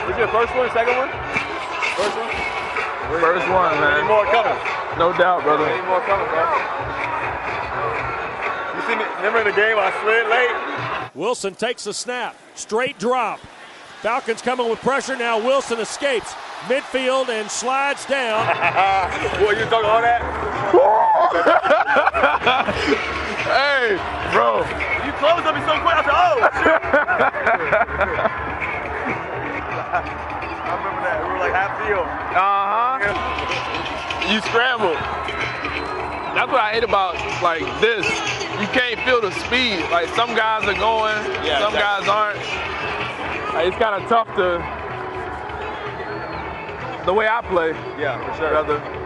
Is it the first one, second one? First one? First one, man. Any more coming? No doubt, brother. Any more coming, bro? You see me? Remember the game I slid late? Wilson takes the snap. Straight drop. Falcons coming with pressure. Now Wilson escapes midfield and slides down. Boy, you talking all that? Hey, bro. You closed on me so quick. I said, oh, shit. I remember that. We were like half field. You scrambled. That's what I hate about like this. You can't feel the speed. Like some guys are going, some guys aren't. Like, it's kind of tough to the way I play. Yeah, for sure. Brother.